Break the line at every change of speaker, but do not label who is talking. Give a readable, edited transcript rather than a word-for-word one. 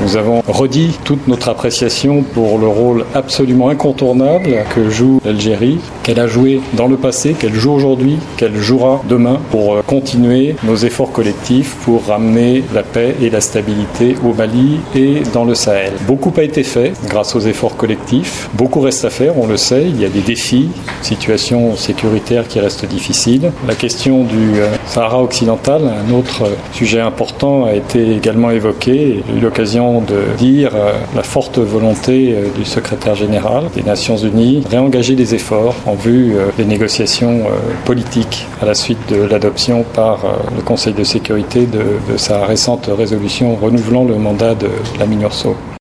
Nous avons redit toute notre appréciation pour le rôle absolument incontournable que joue l'Algérie, qu'elle a joué dans le passé, qu'elle joue aujourd'hui, qu'elle jouera demain pour continuer nos efforts collectifs pour ramener la paix et la stabilité au Mali et dans le Sahel. Beaucoup a été fait grâce aux efforts collectifs. Beaucoup reste à faire, on le sait. Il y a des défis, situation sécuritaire qui reste difficile. La question du Sahara occidental, un autre sujet important, a été également évoqué. J'ai eu l'occasion de dire la forte volonté du secrétaire général des Nations Unies de réengager les efforts en vue des négociations politiques à la suite de l'adoption par le Conseil de sécurité de sa récente résolution renouvelant le mandat de la MINURSO.